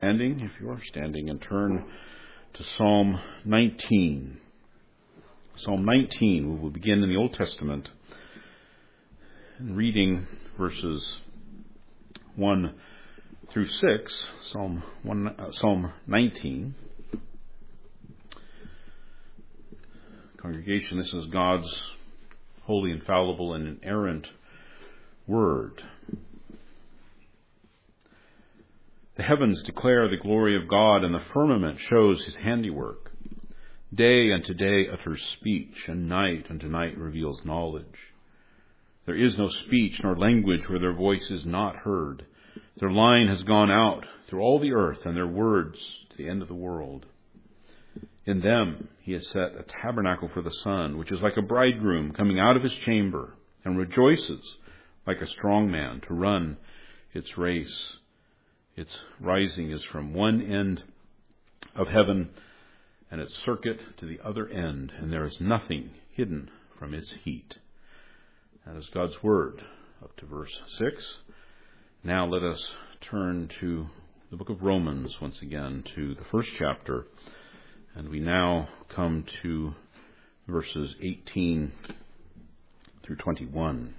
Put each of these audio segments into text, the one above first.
Standing, if you are standing, and turn to Psalm 19. Psalm 19, we will begin in the Old Testament and reading verses 1 through 6, Psalm 19. Congregation, this is God's holy, infallible, and inerrant word. The heavens declare the glory of God, and the firmament shows his handiwork. Day unto day utters speech, and night unto night reveals knowledge. There is no speech nor language where their voice is not heard. Their line has gone out through all the earth, and their words to the end of the world. In them he has set a tabernacle for the sun, which is like a bridegroom coming out of his chamber, and rejoices like a strong man to run its race. Its rising is from one end of heaven and its circuit to the other end, and there is nothing hidden from its heat. That is God's word up to verse 6. Now let us turn to the book of Romans once again, to the first chapter, and we now come to verses 18 through 21.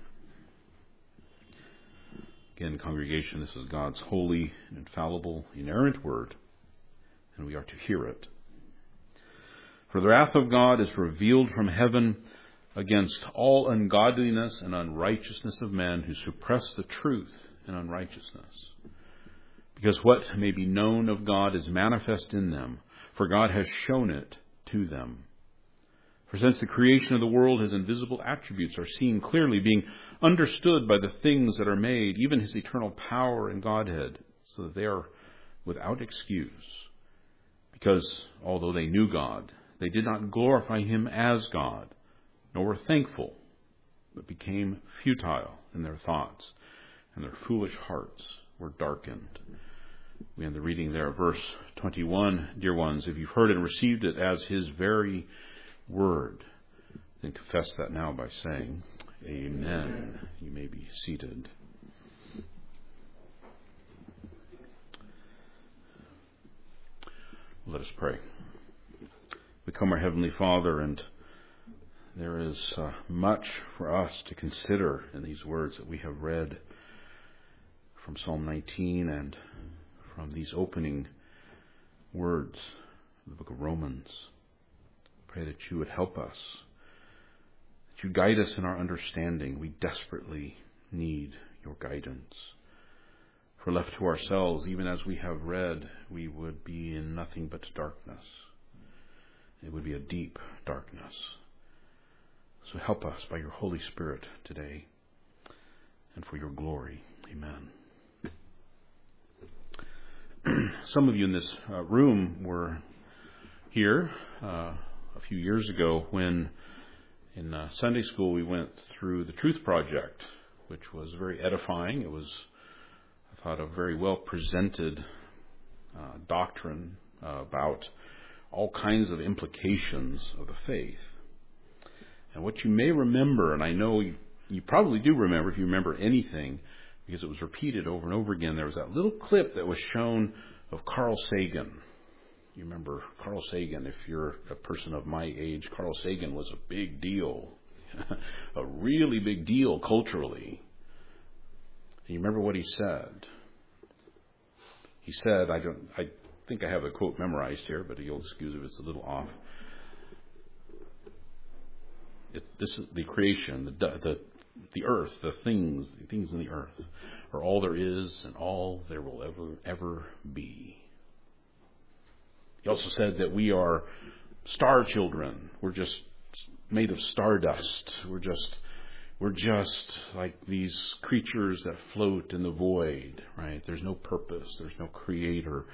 Again, congregation, this is God's holy, infallible, inerrant word, and we are to hear it. For the wrath of God is revealed from heaven against all ungodliness and unrighteousness of men who suppress the truth in unrighteousness. Because what may be known of God is manifest in them, for God has shown it to them. For since the creation of the world, his invisible attributes are seen clearly, being understood by the things that are made, even his eternal power and Godhead, so that they are without excuse. Because although they knew God, they did not glorify him as God, nor were thankful, but became futile in their thoughts, and their foolish hearts were darkened. We end the reading there, verse 21. Dear ones, if you've heard and received it as his very word, then confess that now by saying, Amen. You may be seated. Let us pray. We come, our Heavenly Father, and there is much for us to consider in these words that we have read from Psalm 19 and from these opening words of the book of Romans. Pray that you would help us, that you guide us in our understanding. We desperately need your guidance. For left to ourselves, even as we have read, we would be in nothing but darkness. It would be a deep darkness. So help us by your Holy Spirit today, and for your glory. Amen. Some of you in this room were here a few years ago when in Sunday school we went through the Truth Project, which was very edifying. It was, I thought, a very well presented doctrine about all kinds of implications of the faith. And what you may remember, and I know you probably do remember if you remember anything, because it was repeated over and over again, there was that little clip that was shown of Carl Sagan. You remember Carl Sagan. If you're a person of my age, Carl Sagan was a big deal, a really big deal culturally. And you remember what he said? He said, I think I have the quote memorized here, but you'll excuse if it's a little off. This is the creation, the earth, the things in the earth are all there is and all there will ever be. He also said that we are star children. We're just made of stardust. We're just like these creatures that float in the void, right? There's no purpose. There's no creator.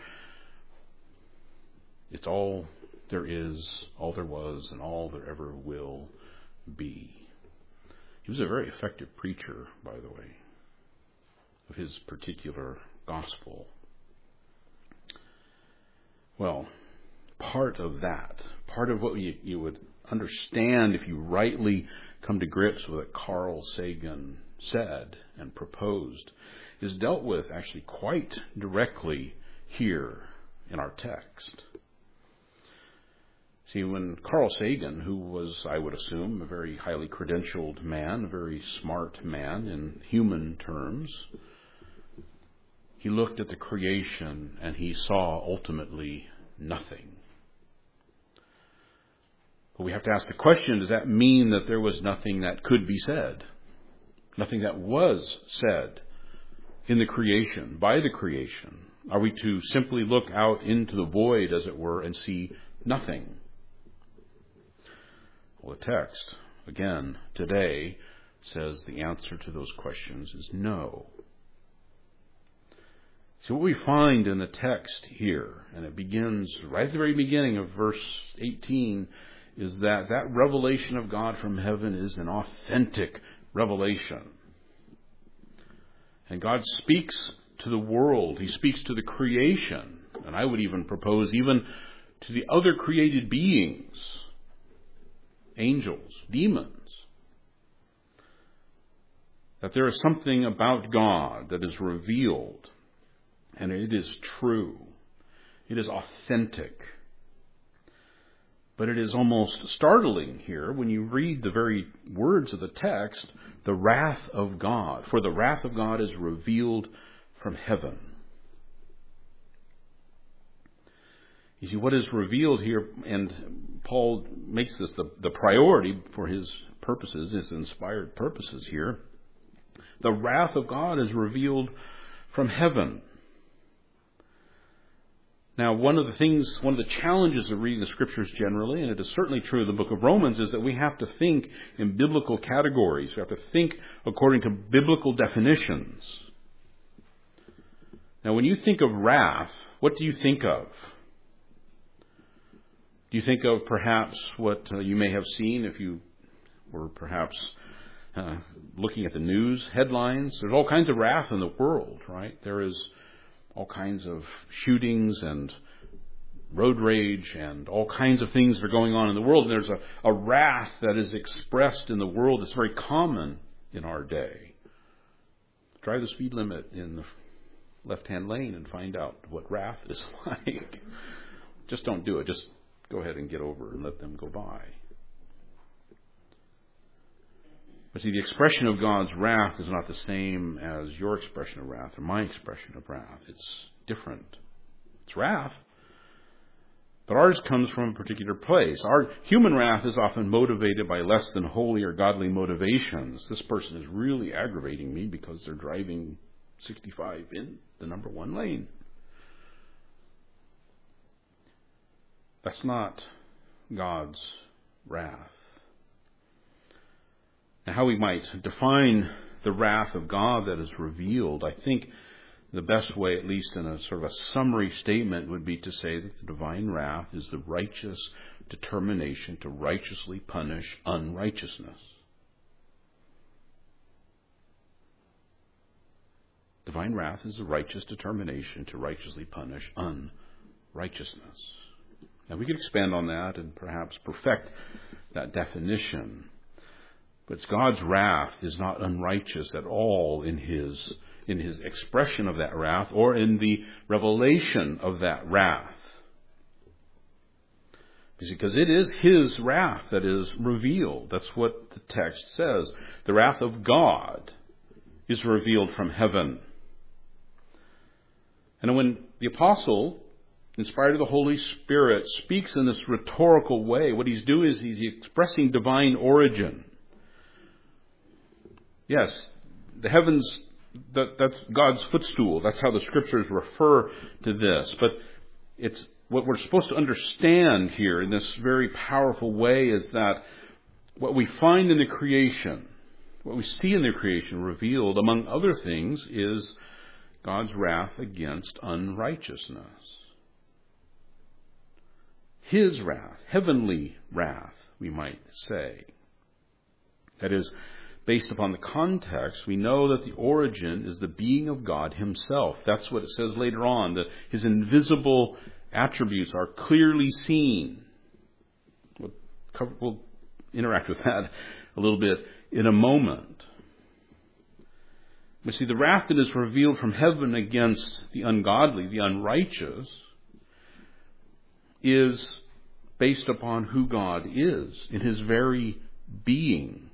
It's all there is, all there was, and all there ever will be. He was a very effective preacher, by the way, of his particular gospel. Well, part of what you would understand if you rightly come to grips with what Carl Sagan said and proposed is dealt with actually quite directly here in our text. See, when Carl Sagan, who was, I would assume, a very highly credentialed man, a very smart man in human terms, he looked at the creation and he saw ultimately nothing. But we have to ask the question, does that mean that there was nothing that could be said? Nothing that was said in the creation, by the creation? Are we to simply look out into the void, as it were, and see nothing? Well, the text, again, today, says the answer to those questions is no. See, what we find in the text here, and it begins right at the very beginning of verse 18, is that revelation of God from heaven is an authentic revelation. And God speaks to the world. He speaks to the creation. And I would even propose even to the other created beings, angels, demons, that there is something about God that is revealed, and it is true. It is authentic. But it is almost startling here when you read the very words of the text, the wrath of God. For the wrath of God is revealed from heaven. You see, what is revealed here, and Paul makes this the priority for his purposes, his inspired purposes here. The wrath of God is revealed from heaven. Now, one of the challenges of reading the Scriptures generally, and it is certainly true of the book of Romans, is that we have to think in biblical categories. We have to think according to biblical definitions. Now, when you think of wrath, what do you think of? Do you think of perhaps what you may have seen if you were perhaps looking at the news headlines? There's all kinds of wrath in the world, right? There is all kinds of shootings and road rage and all kinds of things that are going on in the world. And there's a wrath that is expressed in the world that's very common in our day. Drive the speed limit in the left-hand lane and find out what wrath is like. Just don't do it. Just go ahead and get over and let them go by. But see, the expression of God's wrath is not the same as your expression of wrath or my expression of wrath. It's different. It's wrath, but ours comes from a particular place. Our human wrath is often motivated by less than holy or godly motivations. This person is really aggravating me because they're driving 65 in the number one lane. That's not God's wrath. Now, how we might define the wrath of God that is revealed, I think the best way, at least in a sort of a summary statement, would be to say that the divine wrath is the righteous determination to righteously punish unrighteousness. Divine wrath is the righteous determination to righteously punish unrighteousness. Now, we could expand on that and perhaps perfect that definition. But God's wrath is not unrighteous at all in his expression of that wrath or in the revelation of that wrath. Because it is his wrath that is revealed. That's what the text says. The wrath of God is revealed from heaven. And when the apostle, inspired of the Holy Spirit, speaks in this rhetorical way, what he's doing is he's expressing divine origin. Yes, the heavens, that's God's footstool. That's how the Scriptures refer to this. But it's what we're supposed to understand here in this very powerful way is that what we find in the creation, what we see in the creation revealed, among other things, is God's wrath against unrighteousness. His wrath, heavenly wrath, we might say. That is, based upon the context, we know that the origin is the being of God himself. That's what it says later on, that his invisible attributes are clearly seen. We'll We'll, interact with that a little bit in a moment. But see, the wrath that is revealed from heaven against the ungodly, the unrighteous, is based upon who God is in his very being.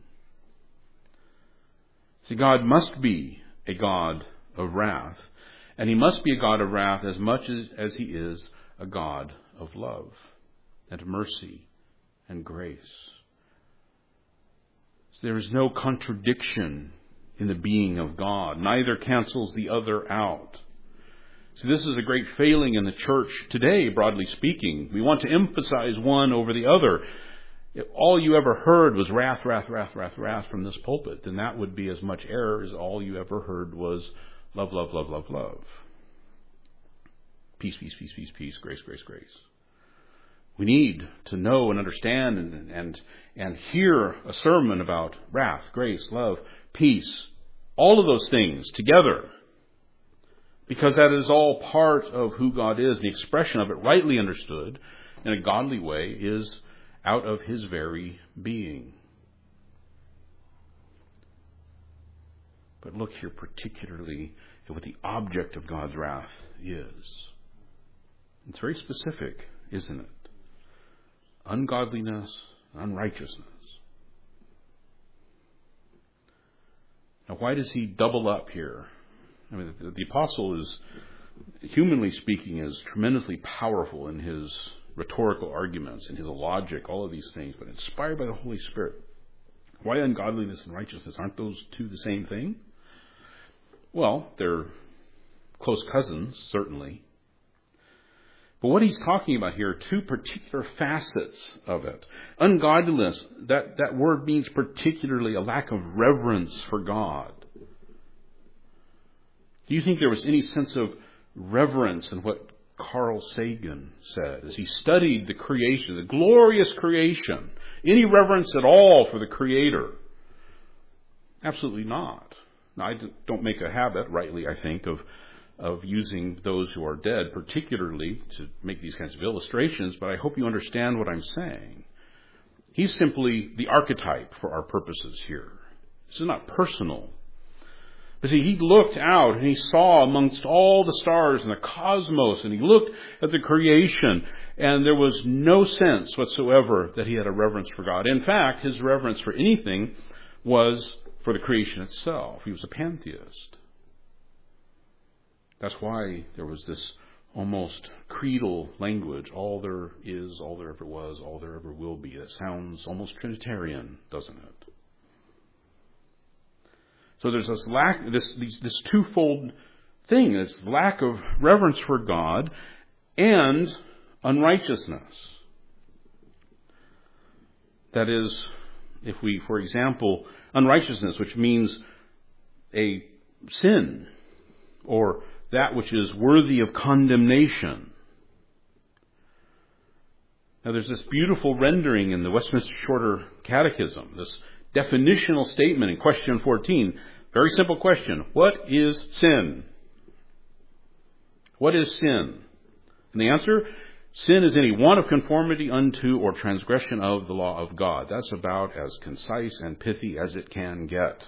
See, God must be a God of wrath, and he must be a God of wrath as much as he is a God of love and mercy and grace. So there is no contradiction in the being of God. Neither cancels the other out. So this is a great failing in the church today, broadly speaking. We want to emphasize one over the other. If all you ever heard was wrath, wrath, wrath, wrath, wrath from this pulpit, then that would be as much error as all you ever heard was love, love, love, love, love. Peace, peace, peace, peace, peace, grace, grace, grace. We need to know and understand and hear a sermon about wrath, grace, love, peace, all of those things together. Because that is all part of who God is. The expression of it, rightly understood in a godly way, is out of his very being. But look here particularly at what the object of God's wrath is. It's very specific, isn't it? Ungodliness, unrighteousness. Now, why does he double up here? I mean, the apostle is, humanly speaking, is tremendously powerful in his rhetorical arguments, in his logic, all of these things, but inspired by the Holy Spirit. Why ungodliness and righteousness? Aren't those two the same thing? Well, they're close cousins, certainly. But what he's talking about here are two particular facets of it. Ungodliness, that word means particularly a lack of reverence for God. Do you think there was any sense of reverence in what Carl Sagan said as he studied the creation, the glorious creation? Any reverence at all for the Creator? Absolutely not. Now, I don't make a habit, rightly I think, of using those who are dead, particularly to make these kinds of illustrations, but I hope you understand what I'm saying. He's simply the archetype for our purposes here. This is not personal. But see, he looked out and he saw amongst all the stars in the cosmos, and he looked at the creation, and there was no sense whatsoever that he had a reverence for God. In fact, his reverence for anything was for the creation itself. He was a pantheist. That's why there was this almost creedal language, all there is, all there ever was, all there ever will be. That sounds almost Trinitarian, doesn't it? So there's this lack, this twofold thing, this lack of reverence for God and unrighteousness. That is, if we, for example, unrighteousness, which means a sin, or that which is worthy of condemnation. Now there's this beautiful rendering in the Westminster Shorter Catechism, this definitional statement in question 14. Very simple question. What is sin? What is sin? And the answer, sin is any want of conformity unto or transgression of the law of God. That's about as concise and pithy as it can get.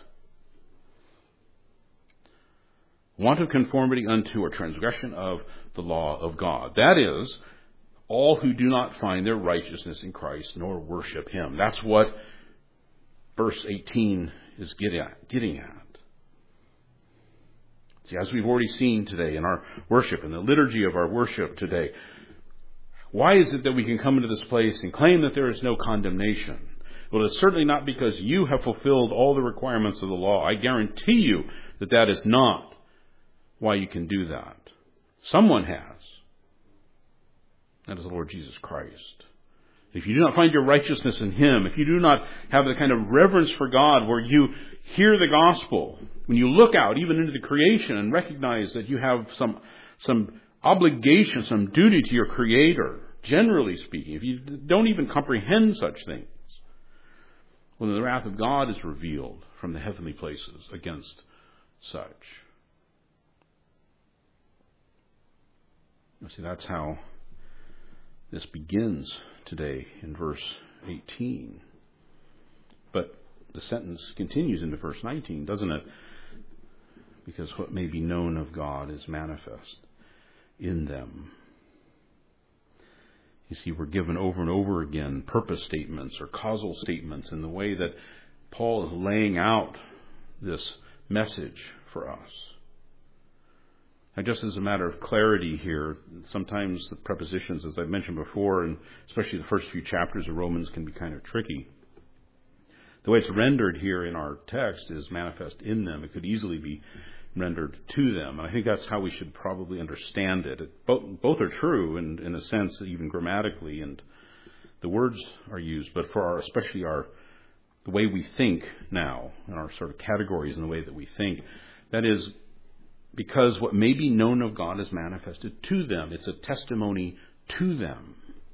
Want of conformity unto or transgression of the law of God. That is, all who do not find their righteousness in Christ nor worship him. That's what verse 18 is getting at. See, as we've already seen today in our worship, in the liturgy of our worship today, why is it that we can come into this place and claim that there is no condemnation? Well, it's certainly not because you have fulfilled all the requirements of the law. I guarantee you that that is not why you can do that. Someone has. That is the Lord Jesus Christ. If you do not find your righteousness in him, if you do not have the kind of reverence for God where you hear the gospel, when you look out even into the creation and recognize that you have some obligation, some duty to your Creator, generally speaking, if you don't even comprehend such things, well, then the wrath of God is revealed from the heavenly places against such. You see, that's how this begins today in verse 18. But the sentence continues into verse 19, doesn't it? because what may be known of God is manifest in them. You see, we're given over and over again purpose statements or causal statements in the way that Paul is laying out this message for us. Now, just as a matter of clarity here, sometimes the prepositions, as I've mentioned before, and especially the first few chapters of Romans, can be kind of tricky. The way it's rendered here in our text is manifest in them. It could easily be rendered to them. And I think that's how we should probably understand it. Both are true in a sense, even grammatically, and the words are used, but for especially the way we think now, and our sort of categories in the way that we think, that is because what may be known of God is manifested to them. It's a testimony to them.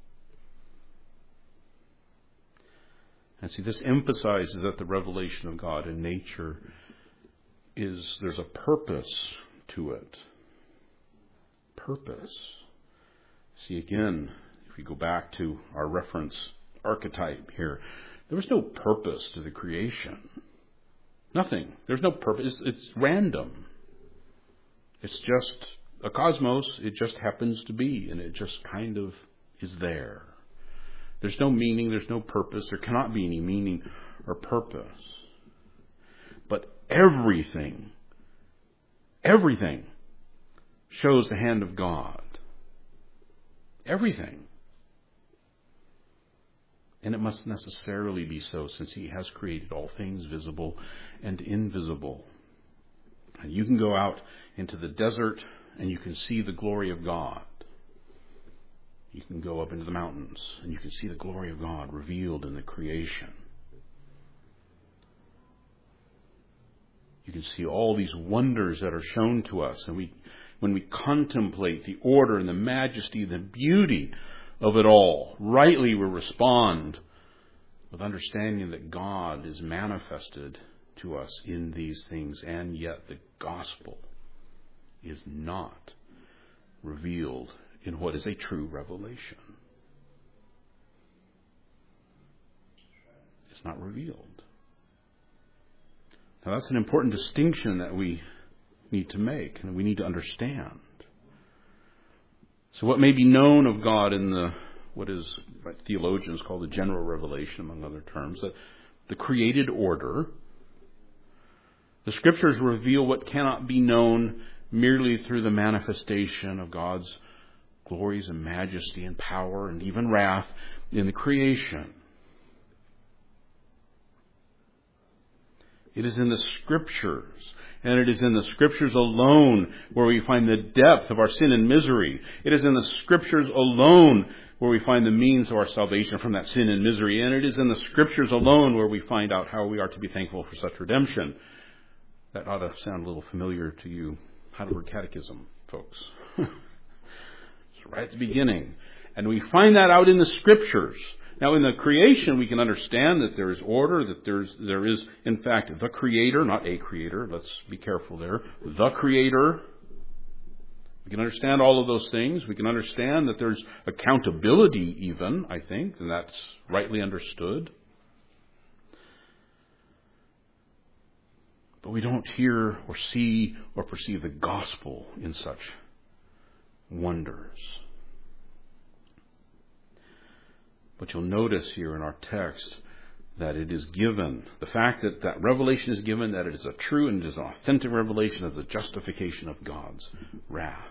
And see, this emphasizes that the revelation of God in nature there's a purpose to it. Purpose. See, again, if we go back to our reference archetype here, there was no purpose to the creation. Nothing. There's no purpose. It's random. It's just a cosmos. It just happens to be, and it just kind of is there. There's no meaning. There's no purpose. There cannot be any meaning or purpose. But everything shows the hand of God. Everything. And it must necessarily be so, since He has created all things visible and invisible. And you can go out into the desert and you can see the glory of God. You can go up into the mountains and you can see the glory of God revealed in the creation. You can see all these wonders that are shown to us. And when we contemplate the order and the majesty and the beauty of it all, rightly we respond with understanding that God is manifested to us in these things, and yet the gospel is not revealed in what is a true revelation. It's not revealed. Now that's an important distinction that we need to make and we need to understand. So what may be known of God in what is theologians call the general revelation, among other terms, that the created order, the Scriptures reveal what cannot be known merely through the manifestation of God's glories and majesty and power and even wrath in the creation. It is in the Scriptures, and it is in the Scriptures alone where we find the depth of our sin and misery. It is in the Scriptures alone where we find the means of our salvation from that sin and misery. And it is in the Scriptures alone where we find out how we are to be thankful for such redemption. That ought to sound a little familiar to you Heidelberg Catechism, folks. It's right at the beginning. And we find that out in the Scriptures. Now, in the creation, we can understand that there is order, that there is, in fact, the Creator, not a creator. Let's be careful there. The Creator. We can understand all of those things. We can understand that there's accountability even, I think, and that's rightly understood. But we don't hear or see or perceive the gospel in such wonders. But you'll notice here in our text that it is given, the fact that revelation is given, that it is a true and it is an authentic revelation as a justification of God's wrath.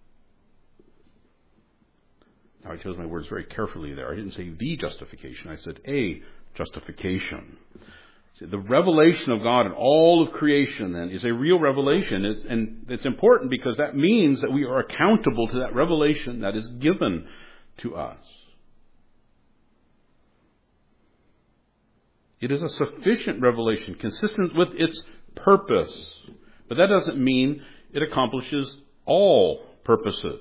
Now, I chose my words very carefully there. I didn't say the justification. I said a justification. See, the revelation of God in all of creation, then, is a real revelation. And it's important because that means that we are accountable to that revelation that is given to us. It is a sufficient revelation, consistent with its purpose. But that doesn't mean it accomplishes all purposes.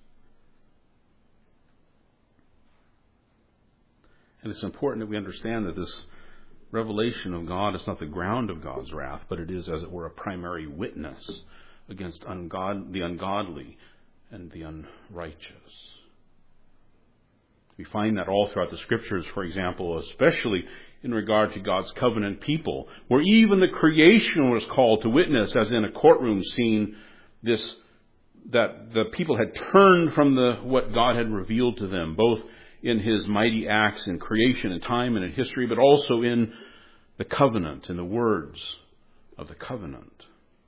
And it's important that we understand that this revelation of God is not the ground of God's wrath, but it is, as it were, a primary witness against the ungodly and the unrighteous. We find that all throughout the Scriptures, for example, especially in regard to God's covenant people, where even the creation was called to witness, as in a courtroom scene, that the people had turned from what God had revealed to them, both in His mighty acts in creation and time and in history, but also in the covenant, in the words of the covenant.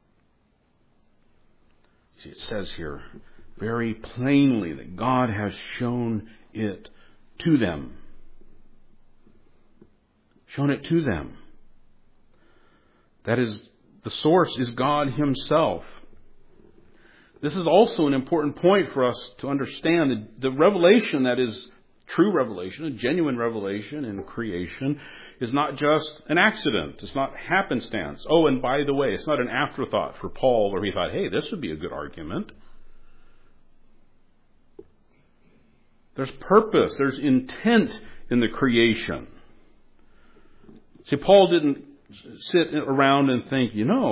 See, it says here very plainly that God has shown it to them. Shown it to them. That is, the source is God Himself. This is also an important point for us to understand. The revelation that is true revelation, a genuine revelation in creation, is not just an accident. It's not happenstance. Oh, and by the way, it's not an afterthought for Paul where he thought, hey, this would be a good argument. There's purpose. There's intent in the creation. See, Paul didn't sit around and think,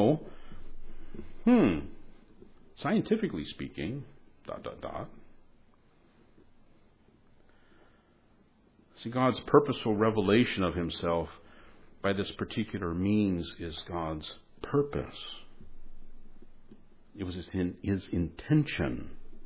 scientifically speaking, ... See, God's purposeful revelation of Himself by this particular means is God's purpose. It was His intention.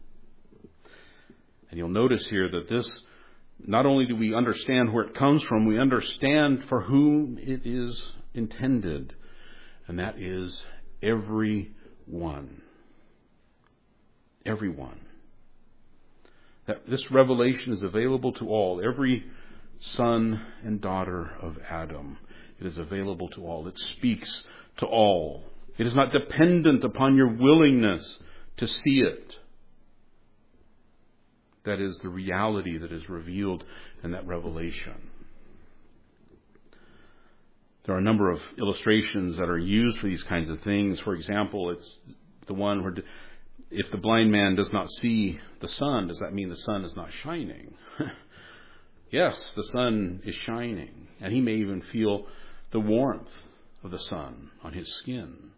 And you'll notice here that this, not only do we understand where it comes from, we understand for whom it is intended. And that is everyone. Everyone. That this revelation is available to all. Every son and daughter of Adam. It is available to all. It speaks to all. It is not dependent upon your willingness to see it. That is the reality that is revealed in that revelation. There are a number of illustrations that are used for these kinds of things. For example, it's the one where if the blind man does not see the sun, does that mean the sun is not shining? Yes, the sun is shining, and he may even feel the warmth of the sun on his skin.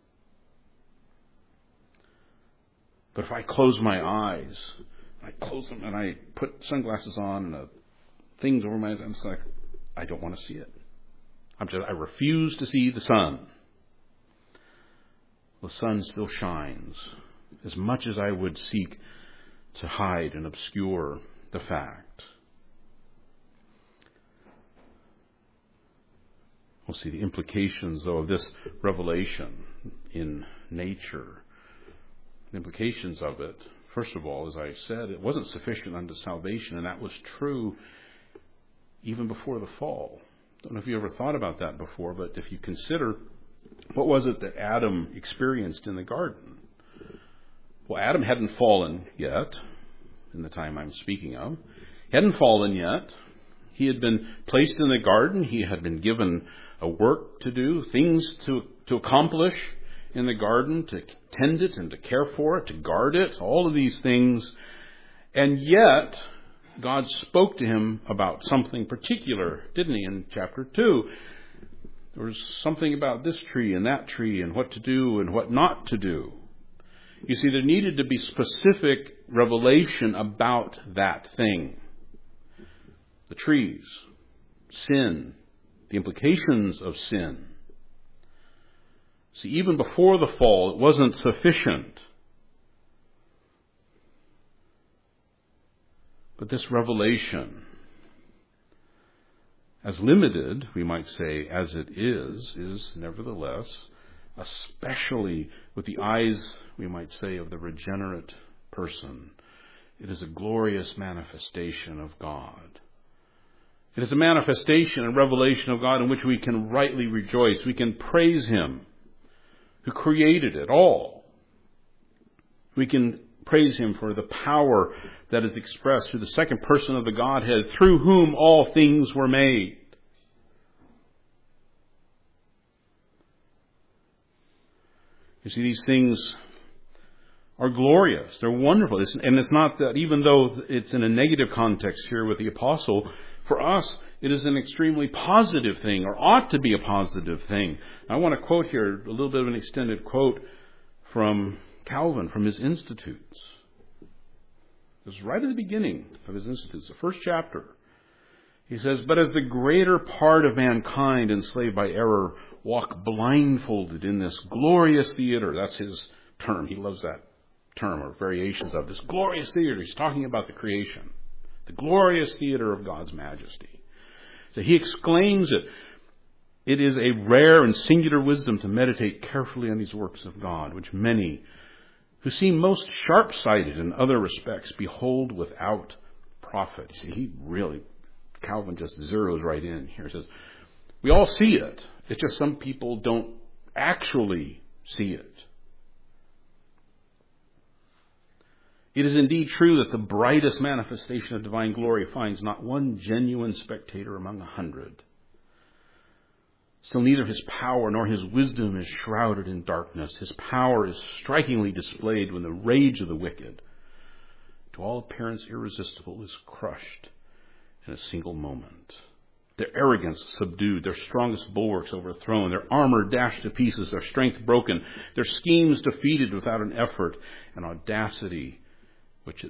But if I close my eyes, I close them and I put sunglasses on and things over my eyes, and it's like, I don't want to see it. I refuse to see the sun. The sun still shines, as much as I would seek to hide and obscure the fact. We'll see the implications, though, of this revelation in nature. The implications of it, first of all, as I said, it wasn't sufficient unto salvation, and that was true even before the fall. I don't know if you ever thought about that before, but if you consider, what was it that Adam experienced in the garden? Well, Adam hadn't fallen yet, in the time I'm speaking of. He hadn't fallen yet. He had been placed in the garden. He had been given a work to do, things to accomplish in the garden, to tend it and to care for it, to guard it, all of these things. And yet, God spoke to him about something particular, didn't He, in chapter 2? There was something about this tree and that tree and what to do and what not to do. You see, there needed to be specific revelation about that thing. The trees, sin, the implications of sin. See, even before the fall, it wasn't sufficient. But this revelation, as limited, we might say, as it is nevertheless, especially with the eyes, we might say, of the regenerate person, it is a glorious manifestation of God. It is a manifestation and revelation of God in which we can rightly rejoice. We can praise Him who created it all. We can praise Him for the power that is expressed through the second person of the Godhead, through whom all things were made. You see, these things are glorious. They're wonderful. And it's not that, even though it's in a negative context here with the apostle, for us, it is an extremely positive thing, or ought to be a positive thing. I want to quote here a little bit of an extended quote from Calvin, from his Institutes. This is right at the beginning of his Institutes, the first chapter. He says, but as the greater part of mankind enslaved by error walk blindfolded in this glorious theater. That's his term. He loves that term, or variations of this glorious theater. He's talking about the creation, the glorious theater of God's majesty. So he exclaims it. It is a rare and singular wisdom to meditate carefully on these works of God, which many who seem most sharp-sighted in other respects behold without profit. You see, Calvin just zeroes right in here. He says, we all see it. It's just some people don't actually see it. It is indeed true that the brightest manifestation of divine glory finds not one genuine spectator among 100. Still, neither his power nor his wisdom is shrouded in darkness. His power is strikingly displayed when the rage of the wicked, to all appearance irresistible, is crushed in a single moment. Their arrogance subdued, their strongest bulwarks overthrown, their armor dashed to pieces, their strength broken, their schemes defeated without an effort, and audacity which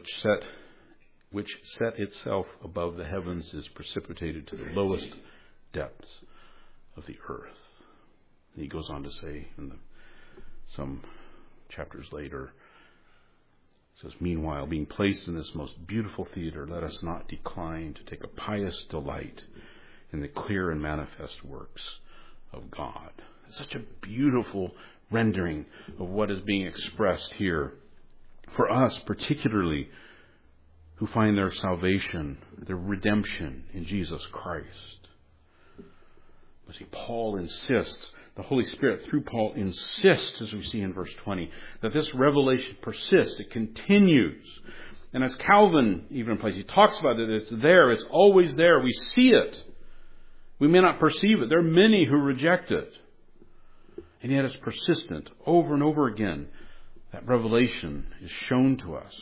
set itself above the heavens is precipitated to the lowest depths of the earth. And he goes on to say some chapters later, says, meanwhile, being placed in this most beautiful theater, let us not decline to take a pious delight in the clear and manifest works of God. It's such a beautiful rendering of what is being expressed here. For us, particularly, who find their salvation, their redemption in Jesus Christ. You see, Paul insists, the Holy Spirit through Paul insists, as we see in verse 20, that this revelation persists, it continues. And as Calvin even implies, he talks about it, it's there, it's always there, we see it. We may not perceive it. There are many who reject it. And yet it's persistent over and over again. That revelation is shown to us.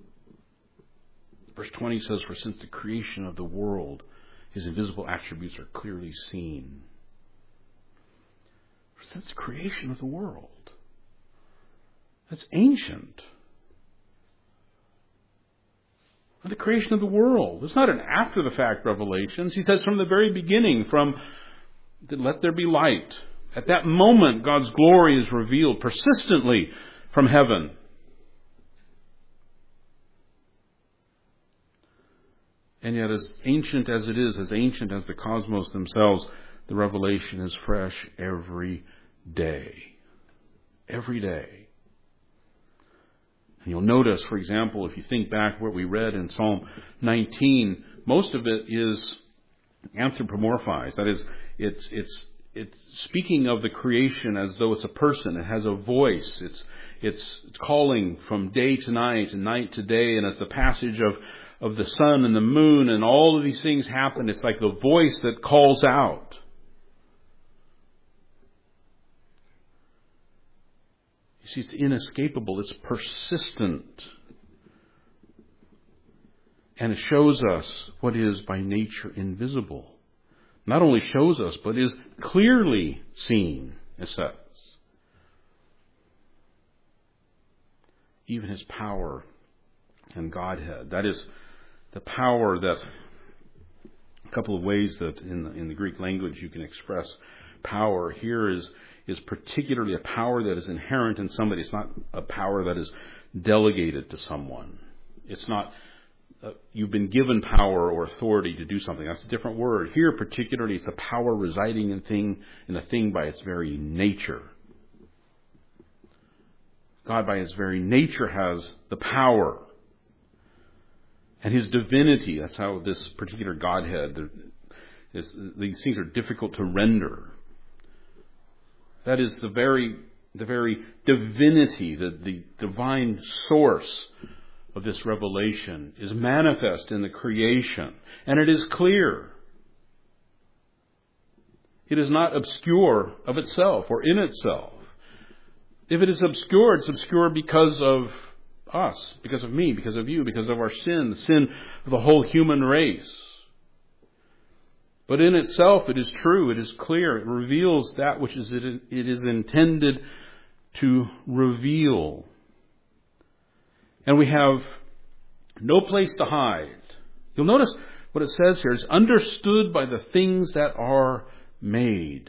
Verse 20 says, for since the creation of the world, his invisible attributes are clearly seen. For since the creation of the world. That's ancient. For the creation of the world. It's not an after-the-fact revelation. He says from the very beginning, let there be light. At that moment, God's glory is revealed persistently from heaven. And yet, as ancient as it is, as ancient as the cosmos themselves, the revelation is fresh every day. Every day. And you'll notice, for example, if you think back what we read in Psalm 19, most of it is anthropomorphized. That is, it's speaking of the creation as though it's a person. It has a voice. It's calling from day to night and night to day. And as the passage of the sun and the moon and all of these things happen, it's like the voice that calls out. You see, it's inescapable. It's persistent. And it shows us what is by nature invisible. Not only shows us, but is clearly seen, it says. Even his power and Godhead. That is the power that, a couple of ways that in the Greek language you can express power. Here is particularly a power that is inherent in somebody. It's not a power that is delegated to someone. It's not you've been given power or authority to do something. That's a different word. Here particularly it's a power residing in a thing by its very nature. God by his very nature has the power. And his divinity, that's how this particular Godhead, these things are difficult to render. That is the very divinity, the divine source of this revelation is manifest in the creation. And it is clear. It is not obscure of itself or in itself. If it is obscure, it's obscure because of us, because of me, because of you, because of our sin, the sin of the whole human race. But in itself, it is true, it is clear, it reveals that which it is intended to reveal. And we have no place to hide. You'll notice what it says here is understood by the things that are made.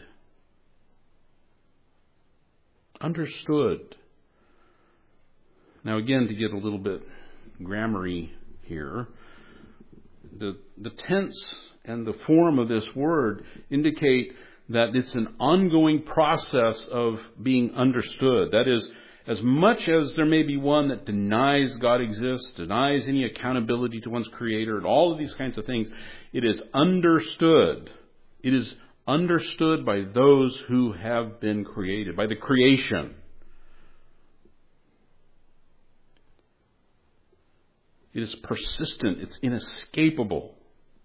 Understood. Now again, to get a little bit grammary here, the tense and the form of this word indicate that it's an ongoing process of being understood. That is, as much as there may be one that denies God exists, denies any accountability to one's Creator, and all of these kinds of things, it is understood. It is understood by those who have been created, by the creation. It is persistent. It's inescapable.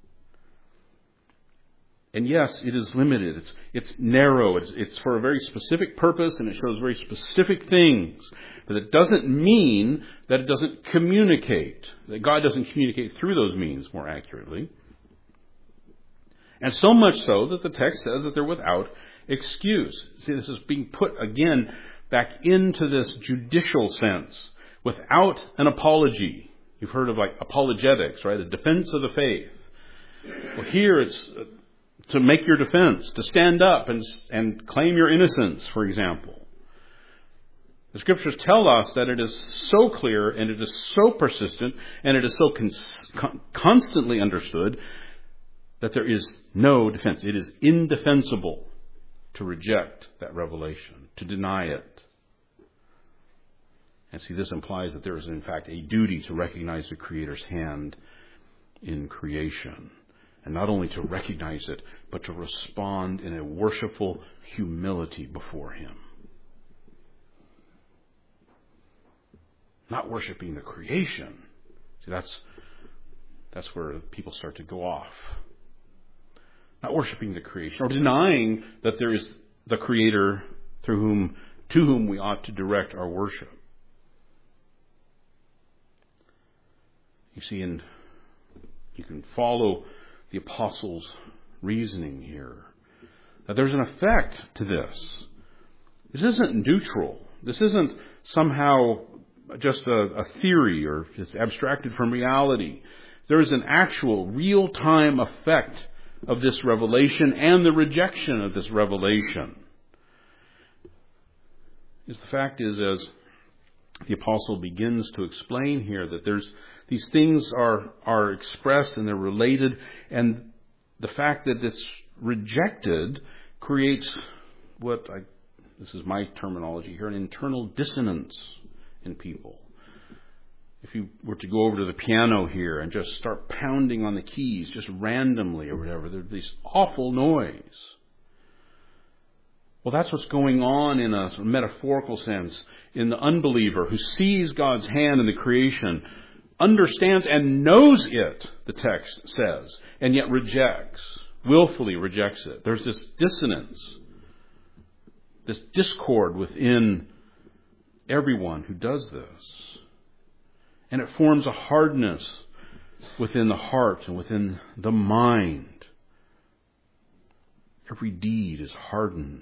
And yes, it is limited. It's narrow. It's for a very specific purpose, and it shows very specific things. But it doesn't mean that it doesn't communicate, that God doesn't communicate through those means more accurately. And so much so that the text says that they're without excuse. See, this is being put again back into this judicial sense, without an apology. You've heard of like apologetics, right? The defense of the faith. Well, here it's to make your defense, to stand up and claim your innocence, for example. The Scriptures tell us that it is so clear and it is so persistent and it is so constantly understood that there is no defense. It is indefensible to reject that revelation, to deny it. And see, this implies that there is in fact a duty to recognize the Creator's hand in creation. And not only to recognize it, but to respond in a worshipful humility before Him. Not worshiping the creation. See, that's where people start to go off. Not worshiping the creation, or denying that there is the Creator to whom we ought to direct our worship. You see, and you can follow the apostles' reasoning here, that there's an effect to this. This isn't neutral. This isn't somehow just a theory or it's abstracted from reality. There is an actual real-time effect of this revelation and the rejection of this revelation. The fact is, as the apostle begins to explain here, that these things are expressed and they're related, and the fact that it's rejected creates this is my terminology here, an internal dissonance in people. If you were to go over to the piano here and just start pounding on the keys just randomly or whatever, there'd be this awful noise. Well, that's what's going on in a metaphorical sense in the unbeliever who sees God's hand in the creation, understands and knows it, the text says, and yet willfully rejects it. There's this dissonance, this discord within everyone who does this. And it forms a hardness within the heart and within the mind. Every deed is hardened.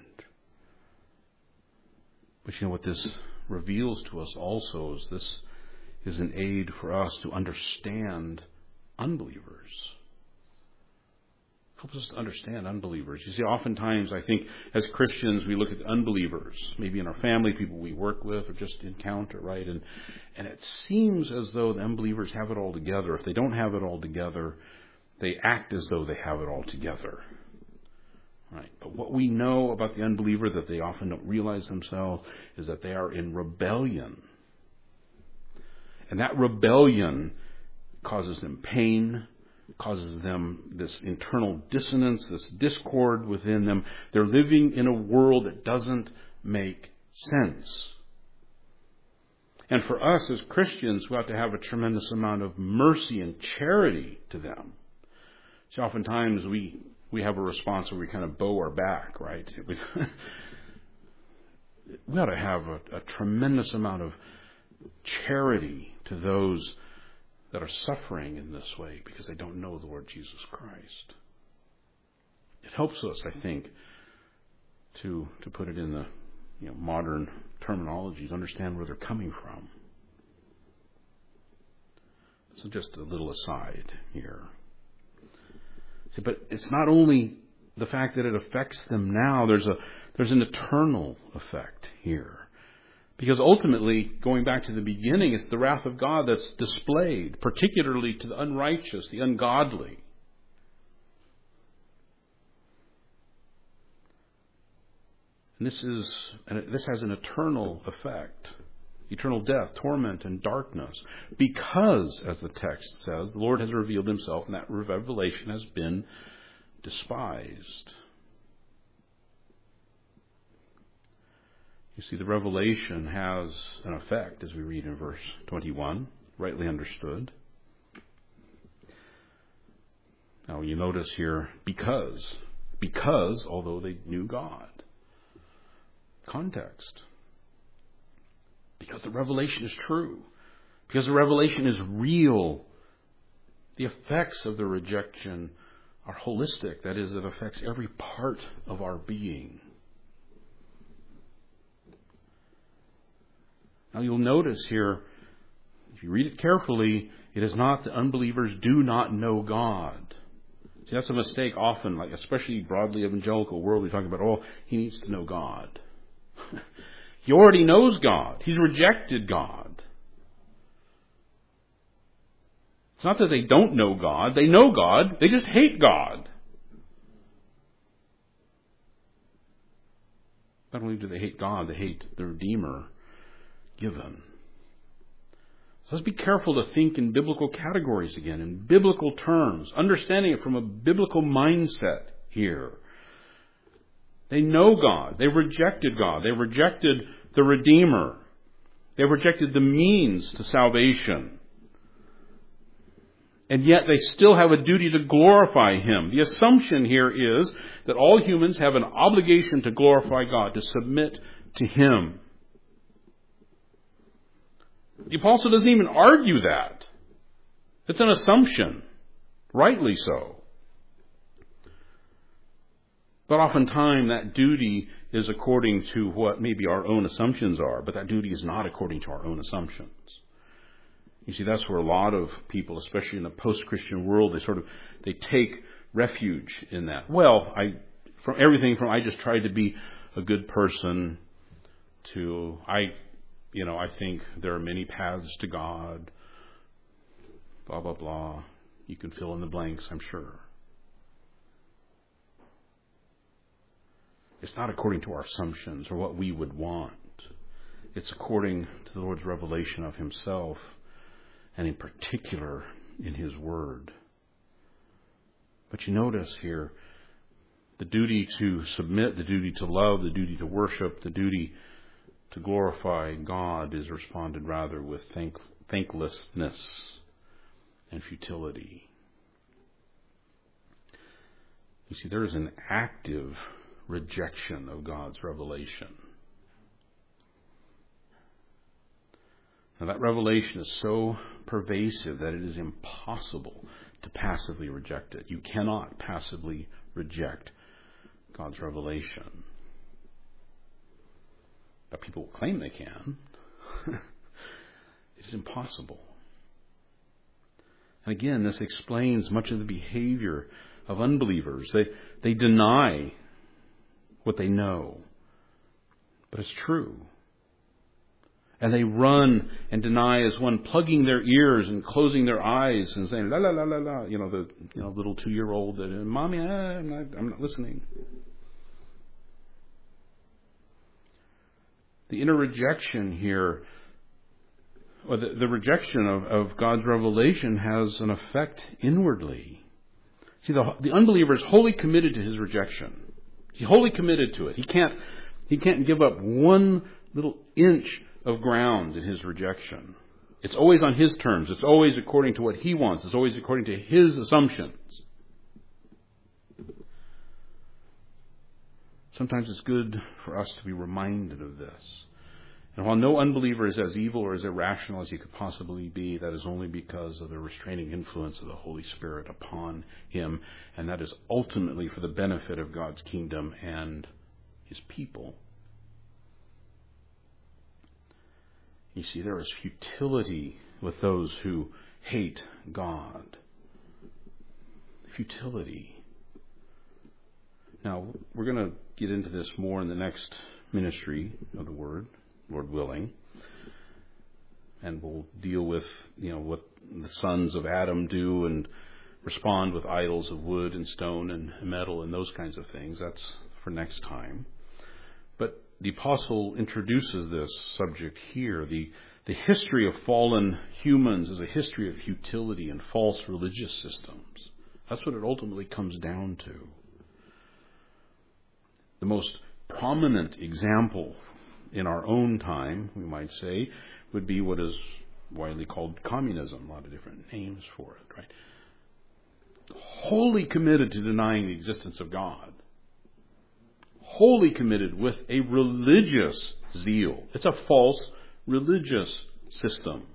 But you know what this reveals to us also is this is an aid for us to understand unbelievers. It helps us to understand unbelievers. You see, oftentimes I think as Christians we look at unbelievers, maybe in our family, people we work with or just encounter, right? And it seems as though the unbelievers have it all together. If they don't have it all together, they act as though they have it all together. Right. But what we know about the unbeliever that they often don't realize themselves is that they are in rebellion. And that rebellion causes them pain, causes them this internal dissonance, this discord within them. They're living in a world that doesn't make sense. And for us as Christians, we ought to have a tremendous amount of mercy and charity to them. So oftentimes we have a response where we kind of bow our back, right? We ought to have a tremendous amount of charity to those that are suffering in this way because they don't know the Lord Jesus Christ. It helps us, I think, to put it in the modern terminology, to understand where they're coming from. So just a little aside here. See, but it's not only the fact that it affects them now. There's an eternal effect here. Because ultimately, going back to the beginning, it's the wrath of God that's displayed, particularly to the unrighteous, the ungodly. And this has an eternal effect. Eternal death, torment, and darkness. Because, as the text says, the Lord has revealed himself, and that revelation has been despised. You see, the revelation has an effect, as we read in verse 21, rightly understood. Now, you notice here, because, although they knew God. Context. Because the revelation is true. Because the revelation is real. The effects of the rejection are holistic. That is, it affects every part of our being. Now you'll notice here, if you read it carefully, it is not that unbelievers do not know God. See, that's a mistake often, like especially broadly evangelical world, we talk about, he needs to know God. He already knows God. He's rejected God. It's not that they don't know God. They know God. They just hate God. Not only do they hate God, they hate the Redeemer given. So let's be careful to think in biblical categories again, in biblical terms, understanding it from a biblical mindset here. They know God. They rejected God. They rejected the Redeemer. They rejected the means to salvation. And yet they still have a duty to glorify Him. The assumption here is that all humans have an obligation to glorify God, to submit to Him. The apostle doesn't even argue that. It's an assumption. Rightly so. But oftentimes that duty is according to what maybe our own assumptions are, but that duty is not according to our own assumptions. You see, that's where a lot of people, especially in the post-Christian world, they take refuge in that. Well, I just tried to be a good person to, I think there are many paths to God, blah, blah, blah. You can fill in the blanks, I'm sure. It's not according to our assumptions or what we would want. It's according to the Lord's revelation of Himself, and in particular in His Word. But you notice here, the duty to submit, the duty to love, the duty to worship, the duty to glorify God is responded rather with thanklessness and futility. You see, there is an active rejection of God's revelation. Now that revelation is so pervasive that it is impossible to passively reject it. You cannot passively reject God's revelation. But people claim they can. It is impossible. And again, this explains much of the behavior of unbelievers. They deny what they know. But it's true. And they run and deny as one plugging their ears and closing their eyes and saying, la, la, la, la, la. The little 2-year-old that, Mommy, I'm not listening. The inner rejection here, or the rejection of God's revelation has an effect inwardly. See, the unbeliever is wholly committed to his rejection. He's wholly committed to it. He can't give up one little inch of ground in his rejection. It's always on his terms. It's always according to what he wants. It's always according to his assumptions. Sometimes it's good for us to be reminded of this. And while no unbeliever is as evil or as irrational as he could possibly be, that is only because of the restraining influence of the Holy Spirit upon him. And that is ultimately for the benefit of God's kingdom and His people. You see, there is futility with those who hate God. futility. Now, we're going to get into this more in the next ministry of the Word, Lord willing. And we'll deal with, what the sons of Adam do and respond with idols of wood and stone and metal and those kinds of things. That's for next time. But the apostle introduces this subject here. The history of fallen humans is a history of futility and false religious systems. That's what it ultimately comes down to. The most prominent example in our own time, we might say, would be what is widely called communism. A lot of different names for it, right? Wholly committed to denying the existence of God. Wholly committed with a religious zeal. It's a false religious system.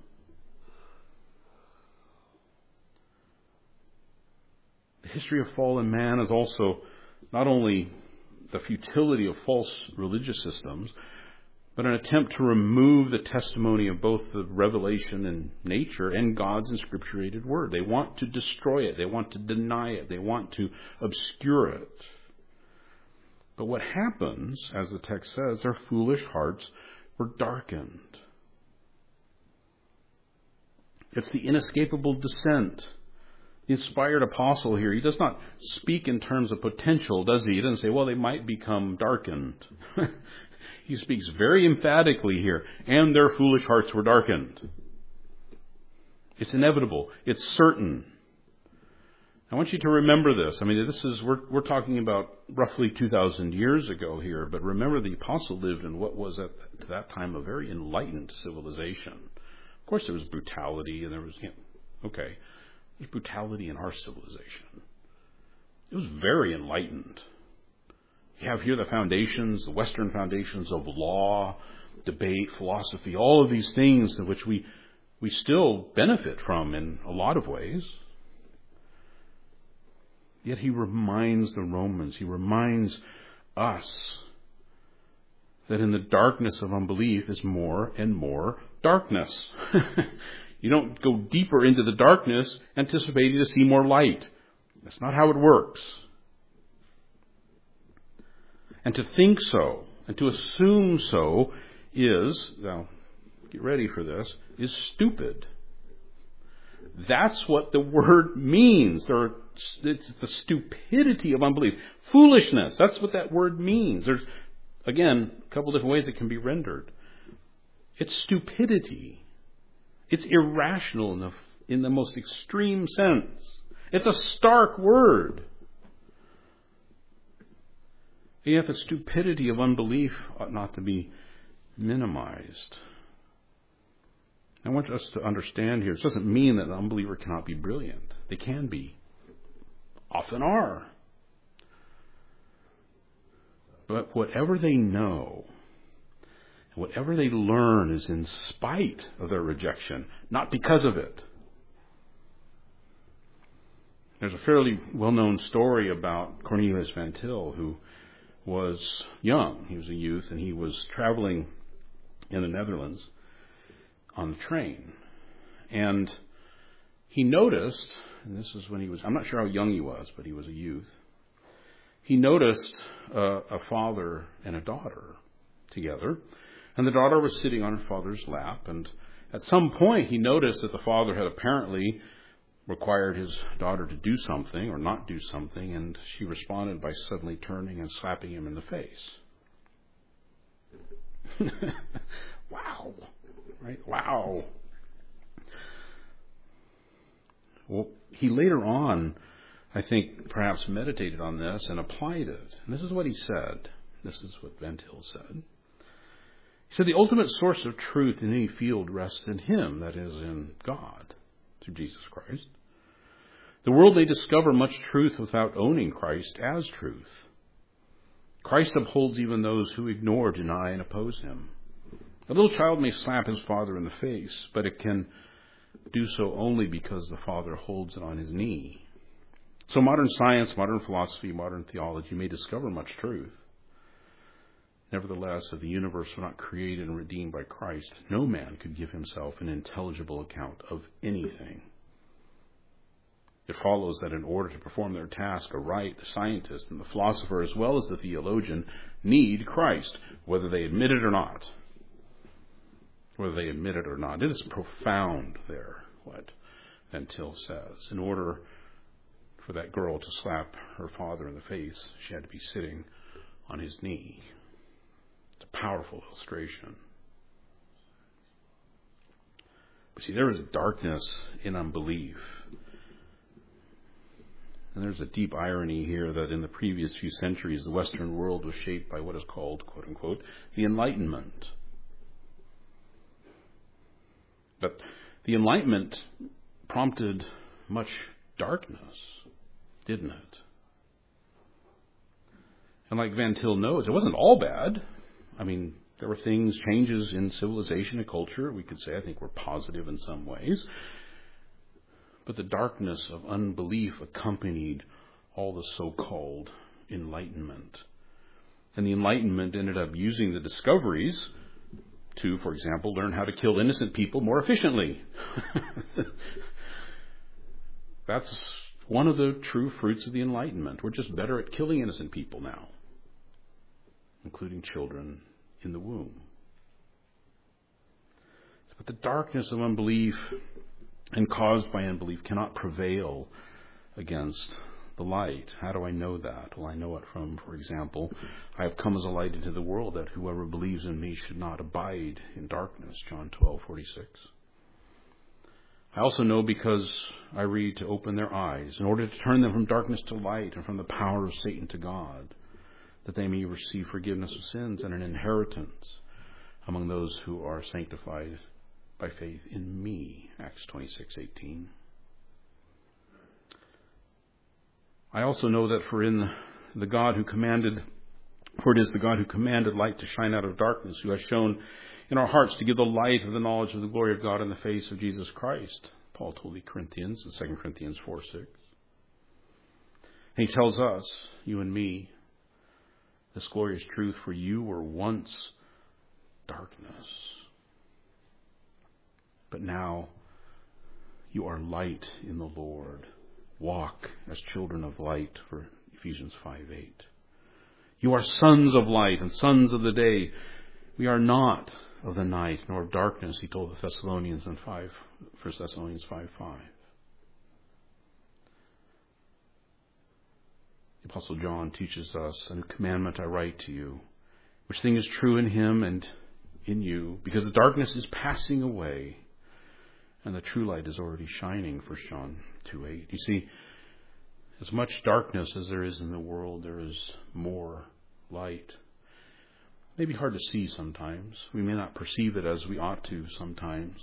The history of fallen man is also not only the futility of false religious systems, but an attempt to remove the testimony of both the revelation in nature and God's inscripturated word. They want to destroy it. They want to deny it. They want to obscure it. But what happens, as the text says, their foolish hearts were darkened. It's the inescapable descent. The inspired apostle here, he does not speak in terms of potential, does he? He doesn't say, well, they might become darkened. He speaks very emphatically here, and their foolish hearts were darkened. It's inevitable. It's certain. I want you to remember this. I mean, we're talking about roughly 2,000 years ago here, but remember the apostle lived in what was at that time a very enlightened civilization. Of course, there was brutality, and there was, there's brutality in our civilization. It was very enlightened. You have here the foundations, the Western foundations of law, debate, philosophy, all of these things in which we still benefit from in a lot of ways. Yet he reminds the Romans, he reminds us that in the darkness of unbelief is more and more darkness. You don't go deeper into the darkness anticipating to see more light. That's not how it works. And to think so, and to assume so is, now, get ready for this, is stupid. That's what the word means. It's the stupidity of unbelief. Foolishness, that's what that word means. There's, again, a couple different ways it can be rendered. It's stupidity. It's irrational in the most extreme sense. It's a stark word. And yet the stupidity of unbelief ought not to be minimized. I want us to understand here, it doesn't mean that an unbeliever cannot be brilliant. They can be. Often are. But whatever they know, whatever they learn is in spite of their rejection, not because of it. There's a fairly well-known story about Cornelius Van Til, who was young. He was a youth, and he was traveling in the Netherlands on the train. And he noticed, and this is when he was, I'm not sure how young he was, but he was a youth. He noticed a father and a daughter together. And the daughter was sitting on her father's lap. And at some point, he noticed that the father had apparently required his daughter to do something or not do something. And she responded by suddenly turning and slapping him in the face. Wow. Right? Wow. Well, he later on, I think, perhaps meditated on this and applied it. And this is what he said. This is what Van Til said. He said, the ultimate source of truth in any field rests in Him, that is, in God, through Jesus Christ. The world may discover much truth without owning Christ as truth. Christ upholds even those who ignore, deny, and oppose Him. A little child may slap his father in the face, but it can do so only because the father holds it on his knee. So modern science, modern philosophy, modern theology may discover much truth. Nevertheless, if the universe were not created and redeemed by Christ, no man could give himself an intelligible account of anything. It follows that in order to perform their task aright, the scientist and the philosopher, as well as the theologian, need Christ, whether they admit it or not. Whether they admit it or not. It is profound there, what Van Til says. In order for that girl to slap her father in the face, she had to be sitting on his knee. It's a powerful illustration. But see, there is darkness in unbelief. And there's a deep irony here that in the previous few centuries, the Western world was shaped by what is called, quote unquote, the Enlightenment. But the Enlightenment prompted much darkness, didn't it? And like Van Til knows, it wasn't all bad. I mean, there were things, changes in civilization and culture, we could say, I think were positive in some ways. But the darkness of unbelief accompanied all the so-called Enlightenment. And the Enlightenment ended up using the discoveries to, for example, learn how to kill innocent people more efficiently. That's one of the true fruits of the Enlightenment. We're just better at killing innocent people now, including children in the womb. But the darkness of unbelief and caused by unbelief cannot prevail against the light. How do I know that? Well, I know it from, for example, I have come as a light into the world, that whoever believes in me should not abide in darkness, John 12:46. I also know because I read to open their eyes, in order to turn them from darkness to light and from the power of Satan to God, that they may receive forgiveness of sins and an inheritance among those who are sanctified by faith in me, Acts 26:18. I also know that for it is the God who commanded light to shine out of darkness, who has shown in our hearts to give the light of the knowledge of the glory of God in the face of Jesus Christ, Paul told the Corinthians in 2 Corinthians 4:6. And he tells us, you and me, this glorious truth, for you were once darkness, but now you are light in the Lord. Walk as children of light, for Ephesians 5:8. You are sons of light and sons of the day. We are not of the night nor of darkness, he told the Thessalonians in 1 Thessalonians 5:5. The Apostle John teaches us, a new commandment I write to you, which thing is true in him and in you, because the darkness is passing away and the true light is already shining, 1 John 2:8. You see, as much darkness as there is in the world, there is more light. Maybe hard to see sometimes. We may not perceive it as we ought to sometimes.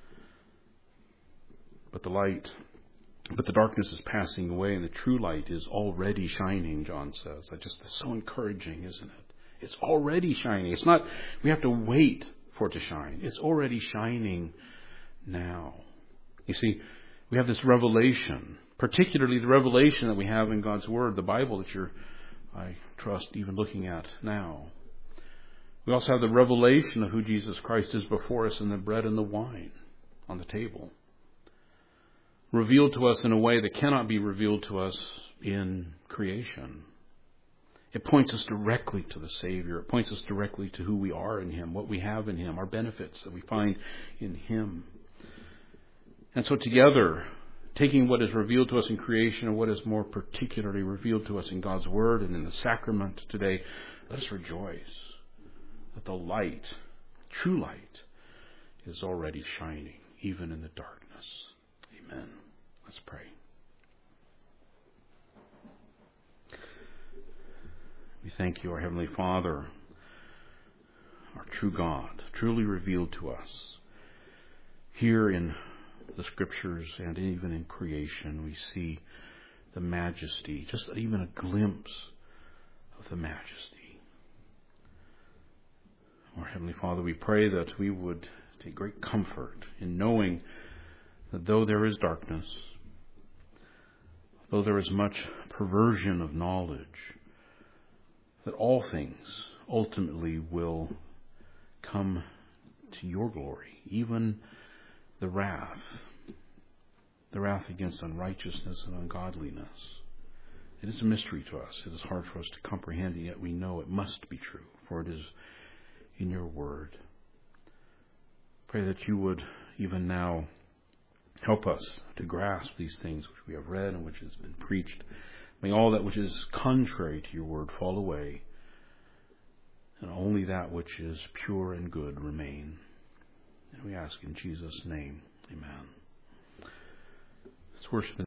But the darkness is passing away and the true light is already shining, John says. It's so encouraging, isn't it? It's already shining. It's not, we have to wait for it to shine. It's already shining now. You see, we have this revelation, particularly the revelation that we have in God's Word, the Bible that you're, I trust, even looking at now. We also have the revelation of who Jesus Christ is before us in the bread and the wine on the table, revealed to us in a way that cannot be revealed to us in creation. It points us directly to the Savior. It points us directly to who we are in Him, what we have in Him, our benefits that we find in Him. And so together, taking what is revealed to us in creation and what is more particularly revealed to us in God's Word and in the sacrament today, let us rejoice that the light, true light, is already shining, even in the darkness. Amen. Let's pray. We thank you, our Heavenly Father, our true God, truly revealed to us. Here in the Scriptures and even in creation, we see the majesty, just even a glimpse of the majesty. Our Heavenly Father, we pray that we would take great comfort in knowing that though there is darkness, though there is much perversion of knowledge, that all things ultimately will come to your glory, even the wrath the wrath against unrighteousness and ungodliness. It is a mystery to us. It is hard for us to comprehend, and yet we know it must be true, for it is in your word. Pray that you would even now help us to grasp these things which we have read and which has been preached. May all that which is contrary to your word fall away, and only that which is pure and good remain. And we ask in Jesus' name, amen. Let's worship.